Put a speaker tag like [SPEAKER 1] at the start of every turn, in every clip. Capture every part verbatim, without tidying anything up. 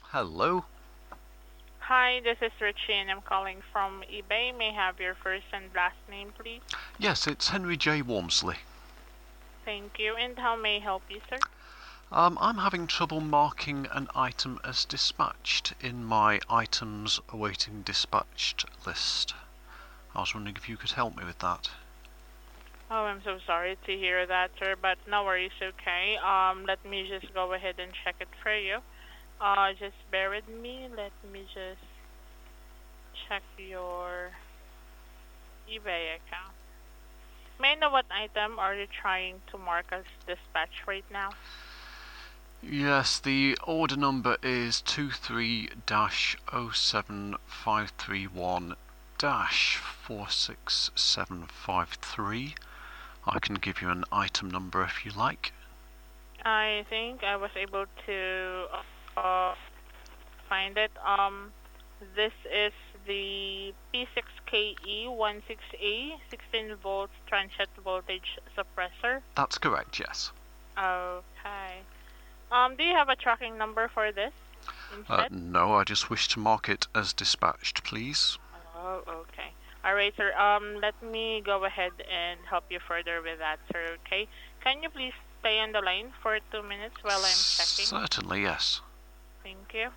[SPEAKER 1] Hello.
[SPEAKER 2] Hi, this is Richie and I'm calling from eBay. May I have your first and last name, please?
[SPEAKER 1] Yes, it's Henry J. Wormsley.
[SPEAKER 2] Thank you. And how may I help you, sir?
[SPEAKER 1] Um, I'm having trouble marking an item as dispatched in my items awaiting dispatched list. I was wondering if you could help me with that.
[SPEAKER 2] Oh, I'm so sorry to hear that, sir, but no worries, okay. Um, let me just go ahead and check it for you. Uh, just bear with me. Let me just check your eBay account. May I know what item are you trying to mark as dispatch right now?
[SPEAKER 1] Yes, the order number is two three dash oh seven five three one dash four six seven five three. I can give you an item number if you like.
[SPEAKER 2] I think I was able to uh, find it. Um, this is the P six K E sixteen A sixteen volt transient voltage suppressor.
[SPEAKER 1] That's correct, yes.
[SPEAKER 2] Okay. Um, do you have a tracking number for this
[SPEAKER 1] Uh,
[SPEAKER 2] instead?
[SPEAKER 1] no, I just wish to mark it as dispatched, please.
[SPEAKER 2] Oh, okay. All right, sir. Um, let me go ahead and help you further with that, sir. Okay. Can you please stay on the line for two minutes while I'm checking?
[SPEAKER 1] Certainly, yes.
[SPEAKER 2] Thank you.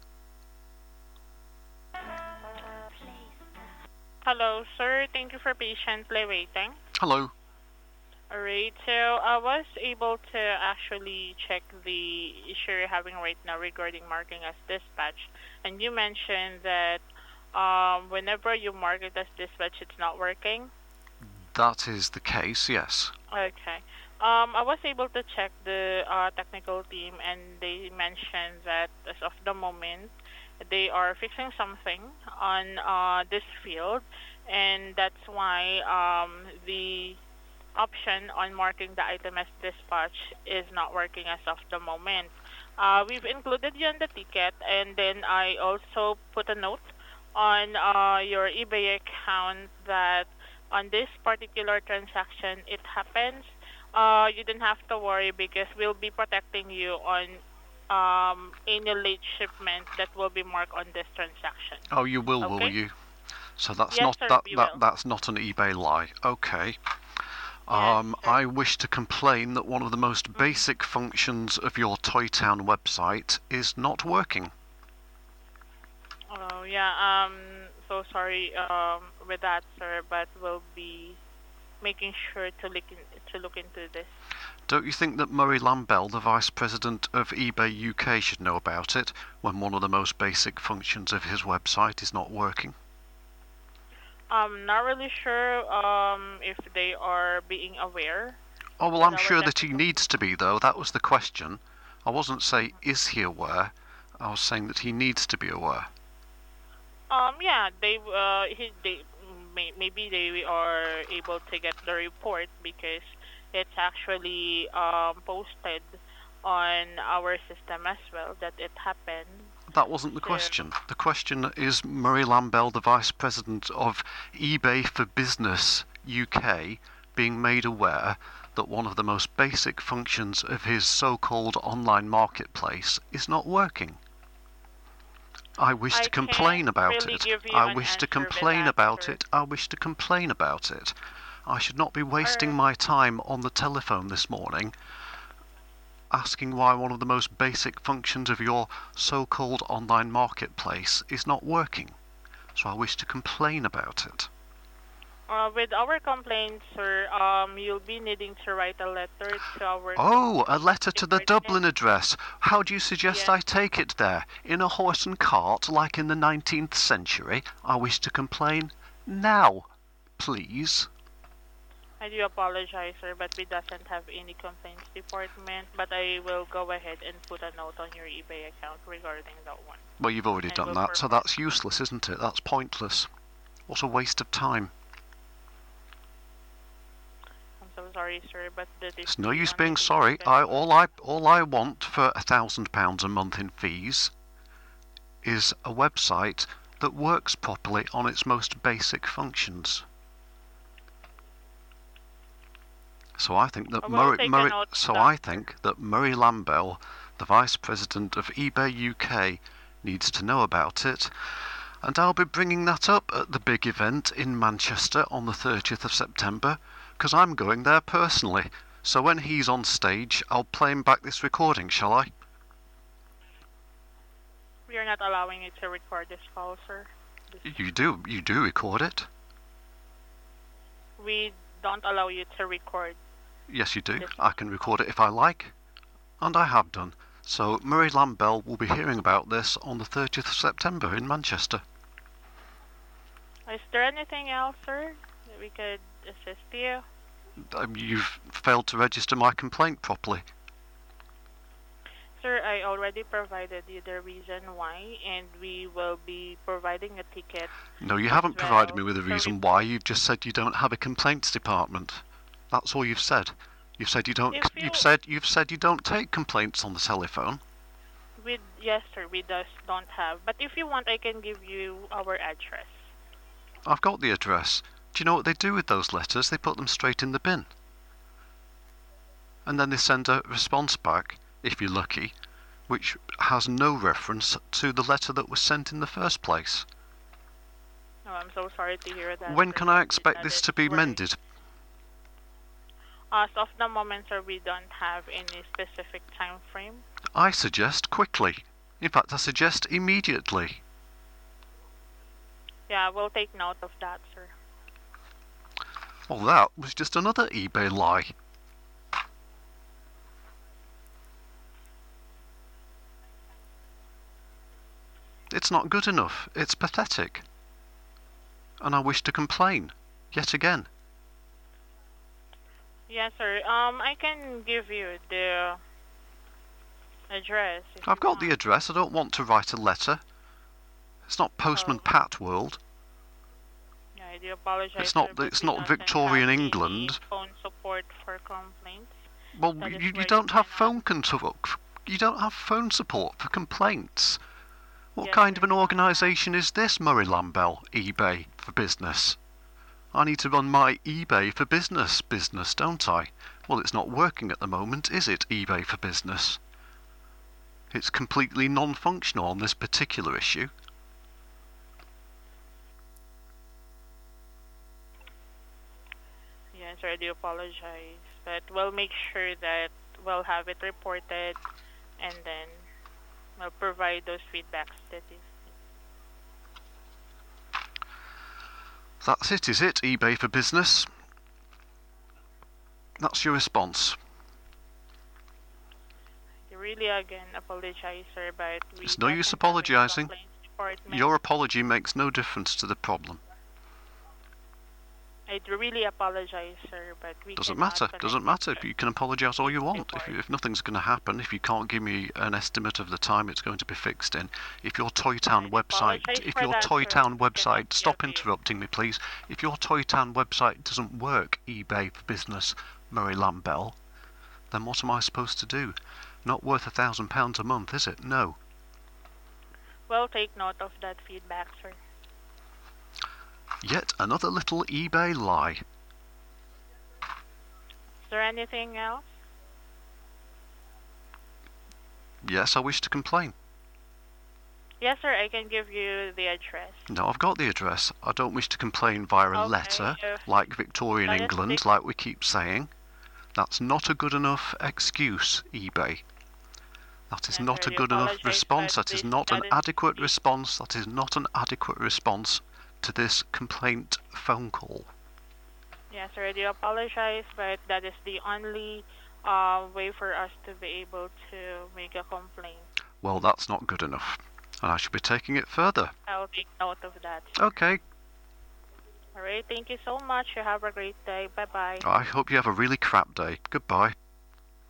[SPEAKER 2] Hello, sir. Thank you for patiently waiting.
[SPEAKER 1] Hello.
[SPEAKER 2] Alright, so I was able to actually check the issue you're having right now regarding marking as dispatch. And you mentioned that um, whenever you mark it as dispatch, it's not working.
[SPEAKER 1] That is the case, yes.
[SPEAKER 2] Okay. Um, I was able to check the uh, technical team, and they mentioned that as of the moment, they are fixing something on uh, this field, and that's why um, the option on marking the item as dispatch is not working as of the moment. Uh, we've included you on the ticket, and then I also put a note on uh, your eBay account that on this particular transaction it happens. Uh, you don't have to worry because we'll be protecting you on um, any late shipment that will be marked on this transaction.
[SPEAKER 1] Oh, you will, will
[SPEAKER 2] Okay?
[SPEAKER 1] you? So that's
[SPEAKER 2] Yes,
[SPEAKER 1] not
[SPEAKER 2] sir,
[SPEAKER 1] that
[SPEAKER 2] we
[SPEAKER 1] that
[SPEAKER 2] will.
[SPEAKER 1] that's not an eBay lie. Okay.
[SPEAKER 2] Yes,
[SPEAKER 1] Um,
[SPEAKER 2] sir.
[SPEAKER 1] I wish to complain that one of the most
[SPEAKER 2] Mm-hmm.
[SPEAKER 1] basic functions of your Toy Town website is not working.
[SPEAKER 2] Oh yeah, um, so sorry um with that, sir, but we'll be making sure to look in, to look into this.
[SPEAKER 1] Don't you think that Murray Lambell, the vice president of eBay U K, should know about it when one of the most basic functions of his website is not working?
[SPEAKER 2] I'm not really sure um if they are being aware,
[SPEAKER 1] Oh, well,
[SPEAKER 2] but
[SPEAKER 1] I'm
[SPEAKER 2] our
[SPEAKER 1] sure that he
[SPEAKER 2] technical.
[SPEAKER 1] needs to be, though. That was the question. I wasn't saying, is he aware? I was saying that he needs to be aware.
[SPEAKER 2] Um, yeah, they uh he, they may, maybe they are able to get the report because it's actually um posted on our system as well that it happened.
[SPEAKER 1] That wasn't the
[SPEAKER 2] So
[SPEAKER 1] question. The question is Murray Lambell, the vice president of eBay for Business U K, being made aware that one of the most basic functions of his so-called online marketplace is not working. I wish
[SPEAKER 2] I
[SPEAKER 1] to complain
[SPEAKER 2] can't
[SPEAKER 1] about
[SPEAKER 2] really
[SPEAKER 1] it.
[SPEAKER 2] give you
[SPEAKER 1] I
[SPEAKER 2] an
[SPEAKER 1] wish to
[SPEAKER 2] answer with
[SPEAKER 1] complain
[SPEAKER 2] that,
[SPEAKER 1] about
[SPEAKER 2] sir.
[SPEAKER 1] it. I wish to complain about it. I should not be wasting
[SPEAKER 2] Or
[SPEAKER 1] my time on the telephone this morning asking why one of the most basic functions of your so-called online marketplace is not working. So I wish to complain about it.
[SPEAKER 2] uh, with our complaint, sir, um, you'll be needing to write a letter to our
[SPEAKER 1] Oh, a
[SPEAKER 2] safety
[SPEAKER 1] letter to the
[SPEAKER 2] department.
[SPEAKER 1] Dublin address. How do you suggest
[SPEAKER 2] Yes.
[SPEAKER 1] I take it there? In a horse and cart, like in the nineteenth century? I wish to complain now, please.
[SPEAKER 2] I do apologize, sir, but we doesn't have any complaints department. But I will go ahead and put a note on your eBay account regarding that one,
[SPEAKER 1] Well, you've already
[SPEAKER 2] and
[SPEAKER 1] done
[SPEAKER 2] we'll
[SPEAKER 1] that, so
[SPEAKER 2] perform.
[SPEAKER 1] that's useless, isn't it? That's pointless. What a waste of time.
[SPEAKER 2] I'm so sorry, sir, but that is
[SPEAKER 1] It's no
[SPEAKER 2] the
[SPEAKER 1] use
[SPEAKER 2] only
[SPEAKER 1] being
[SPEAKER 2] thing that we
[SPEAKER 1] sorry.
[SPEAKER 2] can
[SPEAKER 1] I
[SPEAKER 2] do.
[SPEAKER 1] all I all I want for a thousand pounds a month in fees is a website that works properly on its most basic functions. So I think that
[SPEAKER 2] I will
[SPEAKER 1] Murray,
[SPEAKER 2] take a
[SPEAKER 1] Murray
[SPEAKER 2] note of
[SPEAKER 1] so
[SPEAKER 2] that,
[SPEAKER 1] I
[SPEAKER 2] sir.
[SPEAKER 1] think that Murray Lambell, the vice president of eBay U K, needs to know about it. And I'll be bringing that up at the big event in Manchester on the thirtieth of September, because I'm going there personally. So when he's on stage, I'll play him back this recording, shall I?
[SPEAKER 2] We are not allowing you to record this call, sir. This
[SPEAKER 1] You do, you do record it.
[SPEAKER 2] we don't allow you to record.
[SPEAKER 1] Yes, you do.
[SPEAKER 2] Yes.
[SPEAKER 1] I can record it if I like. And I have done. So Murray Lambell will be hearing about this on the thirtieth of September in Manchester.
[SPEAKER 2] Is there anything else, sir, that we could assist you?
[SPEAKER 1] Um, you've failed to register my complaint properly.
[SPEAKER 2] Sir, I already provided you the reason why, and we will be providing a ticket.
[SPEAKER 1] No, you
[SPEAKER 2] as
[SPEAKER 1] haven't provided
[SPEAKER 2] well.
[SPEAKER 1] me with a
[SPEAKER 2] So
[SPEAKER 1] reason
[SPEAKER 2] we-
[SPEAKER 1] why. You've just said you don't have a complaints department. That's all you've said. You've said you don't.
[SPEAKER 2] If you-
[SPEAKER 1] You've said you've said you don't take complaints on the telephone.
[SPEAKER 2] We, yes, sir, we just don't have. But if you want, I can give you our address.
[SPEAKER 1] I've got the address. Do you know what they do with those letters? They put them straight in the bin. And then they send a response back, if you're lucky, which has no reference to the letter that was sent in the first place.
[SPEAKER 2] Oh, I'm so sorry to hear that.
[SPEAKER 1] When
[SPEAKER 2] sir.
[SPEAKER 1] can I
[SPEAKER 2] That
[SPEAKER 1] expect
[SPEAKER 2] is
[SPEAKER 1] this to be
[SPEAKER 2] very-
[SPEAKER 1] mended?
[SPEAKER 2] As of the moment, sir, we don't have any specific time frame.
[SPEAKER 1] I suggest quickly. In fact, I suggest immediately.
[SPEAKER 2] Yeah, we'll take note of that, sir.
[SPEAKER 1] Well, that was just another eBay lie. It's not good enough. It's pathetic. And I wish to complain, yet again.
[SPEAKER 2] Yes, sir. Um, I can give you the address. if
[SPEAKER 1] I've
[SPEAKER 2] you
[SPEAKER 1] got the
[SPEAKER 2] want.
[SPEAKER 1] address. I don't want to write a letter. It's not Postman
[SPEAKER 2] Oh.
[SPEAKER 1] Pat world.
[SPEAKER 2] Yeah, I do apologize.
[SPEAKER 1] It's not-
[SPEAKER 2] sir, but
[SPEAKER 1] it's
[SPEAKER 2] we
[SPEAKER 1] not
[SPEAKER 2] doesn't
[SPEAKER 1] Victorian
[SPEAKER 2] have any
[SPEAKER 1] England.
[SPEAKER 2] phone support for complaints.
[SPEAKER 1] Well,
[SPEAKER 2] That is
[SPEAKER 1] you,
[SPEAKER 2] where
[SPEAKER 1] you
[SPEAKER 2] you
[SPEAKER 1] don't have
[SPEAKER 2] cannot-
[SPEAKER 1] phone control. You don't have phone support for complaints. What
[SPEAKER 2] Yes,
[SPEAKER 1] kind
[SPEAKER 2] sir,
[SPEAKER 1] of an
[SPEAKER 2] you don't have-
[SPEAKER 1] organisation is this, Murray Lambell? eBay for business. I need to run my eBay for business business, don't I? Well, it's not working at the moment, is it, eBay for business? It's completely non-functional on this particular issue.
[SPEAKER 2] Yes, sir, I do apologize. But we'll make sure that we'll have it reported and then we'll provide those feedbacks that is.
[SPEAKER 1] That's it, is it, eBay for business? That's your response.
[SPEAKER 2] I really again apologize, sir, but we
[SPEAKER 1] It's no use
[SPEAKER 2] doesn't have any
[SPEAKER 1] apologising.
[SPEAKER 2] complaints department.
[SPEAKER 1] Your apology makes no difference to the problem.
[SPEAKER 2] I do really apologize, sir, but we
[SPEAKER 1] Doesn't
[SPEAKER 2] cannot
[SPEAKER 1] matter.
[SPEAKER 2] connect
[SPEAKER 1] Doesn't matter.
[SPEAKER 2] the-
[SPEAKER 1] You can apologise all you want. If,
[SPEAKER 2] Before.
[SPEAKER 1] you, if nothing's going to happen, if you can't give me an estimate of the time it's going to be fixed in, if your Toy Town
[SPEAKER 2] I
[SPEAKER 1] website,
[SPEAKER 2] apologise
[SPEAKER 1] if
[SPEAKER 2] for
[SPEAKER 1] your
[SPEAKER 2] that,
[SPEAKER 1] Toy
[SPEAKER 2] sir.
[SPEAKER 1] Town
[SPEAKER 2] We cannot
[SPEAKER 1] website, stop
[SPEAKER 2] help you.
[SPEAKER 1] interrupting me, please. If your Toy Town website doesn't work, eBay for business, Murray Lambell, then what am I supposed to do? Not worth a thousand pounds a month, is it? No.
[SPEAKER 2] We'll take note of that feedback, sir.
[SPEAKER 1] Yet another little eBay lie.
[SPEAKER 2] Is there anything else?
[SPEAKER 1] Yes, I wish to complain.
[SPEAKER 2] Yes, sir, I can give you the address.
[SPEAKER 1] No, I've got the address. I don't wish to complain via a
[SPEAKER 2] Okay,
[SPEAKER 1] letter,
[SPEAKER 2] if
[SPEAKER 1] like Victorian
[SPEAKER 2] that is
[SPEAKER 1] England,
[SPEAKER 2] the-
[SPEAKER 1] like we keep saying. That's not a good enough excuse, eBay. That is
[SPEAKER 2] Yes,
[SPEAKER 1] not
[SPEAKER 2] sir,
[SPEAKER 1] a
[SPEAKER 2] I
[SPEAKER 1] good enough
[SPEAKER 2] apologize,
[SPEAKER 1] response.
[SPEAKER 2] but
[SPEAKER 1] That is
[SPEAKER 2] this-
[SPEAKER 1] not an
[SPEAKER 2] that is
[SPEAKER 1] adequate
[SPEAKER 2] the-
[SPEAKER 1] response. That is not an adequate response to this complaint phone call.
[SPEAKER 2] Yes, sir, I do apologize, but that is the only uh, way for us to be able to make a complaint.
[SPEAKER 1] Well, that's not good enough. And I should be taking it further.
[SPEAKER 2] I'll take note of that.
[SPEAKER 1] Okay,
[SPEAKER 2] All right, thank you so much. You have a great day. Bye-bye.
[SPEAKER 1] I hope you have a really crap day. Goodbye.